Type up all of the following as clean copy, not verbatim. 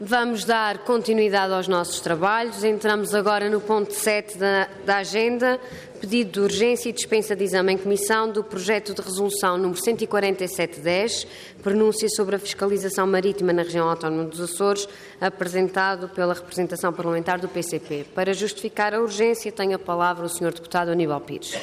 Vamos dar continuidade aos nossos trabalhos. Entramos agora no ponto 7 da agenda, pedido de urgência e dispensa de exame em comissão do projeto de resolução número 147/10, pronúncia sobre a fiscalização marítima na região autónoma dos Açores, apresentado pela representação parlamentar do PCP. Para justificar a urgência, tem a palavra o Sr. Deputado Aníbal Pires.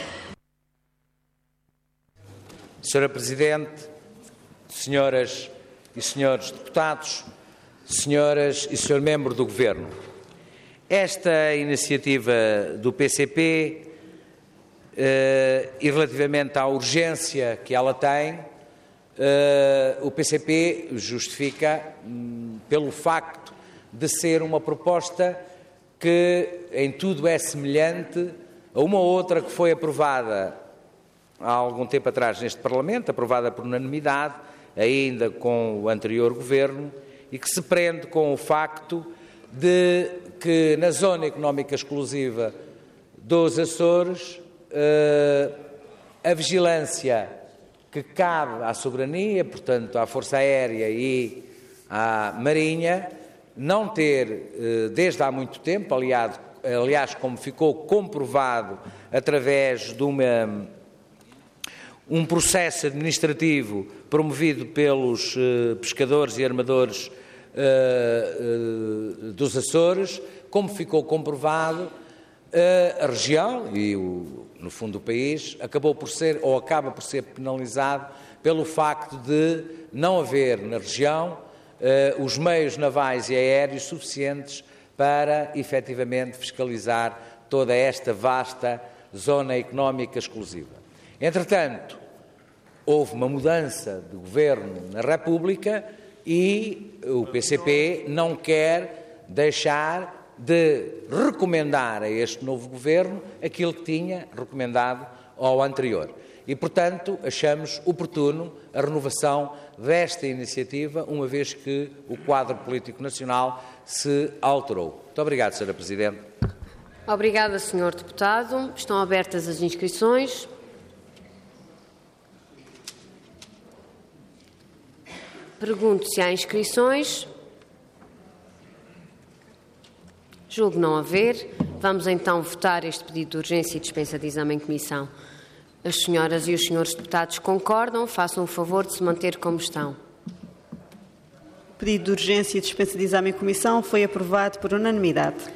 Sra. Presidente, senhoras e senhores deputados, senhoras e senhor membro do Governo, esta iniciativa do PCP e relativamente à urgência que ela tem, o PCP justifica pelo facto de ser uma proposta que em tudo é semelhante a uma outra que foi aprovada há algum tempo atrás neste Parlamento, aprovada por unanimidade, ainda com o anterior Governo, e que se prende com o facto de que na Zona Económica Exclusiva dos Açores a vigilância que cabe à soberania, portanto à Força Aérea e à Marinha, não ter, desde há muito tempo, aliás como ficou comprovado através de um processo administrativo promovido pelos pescadores e armadores dos Açores, como ficou comprovado, a região e, no fundo, o país acaba por ser penalizado pelo facto de não haver na região os meios navais e aéreos suficientes para, efetivamente, fiscalizar toda esta vasta zona económica exclusiva. Entretanto, houve uma mudança de governo na República e o PCP não quer deixar de recomendar a este novo governo aquilo que tinha recomendado ao anterior. E, portanto, achamos oportuno a renovação desta iniciativa, uma vez que o quadro político nacional se alterou. Muito obrigado, Sra. Presidente. Obrigada, Sr. Deputado. Estão abertas as inscrições. Pergunto se há inscrições. Julgo não haver. Vamos então votar este pedido de urgência e dispensa de exame em comissão. As senhoras e os senhores deputados concordam? Façam o favor de se manter como estão. O pedido de urgência e dispensa de exame em comissão foi aprovado por unanimidade.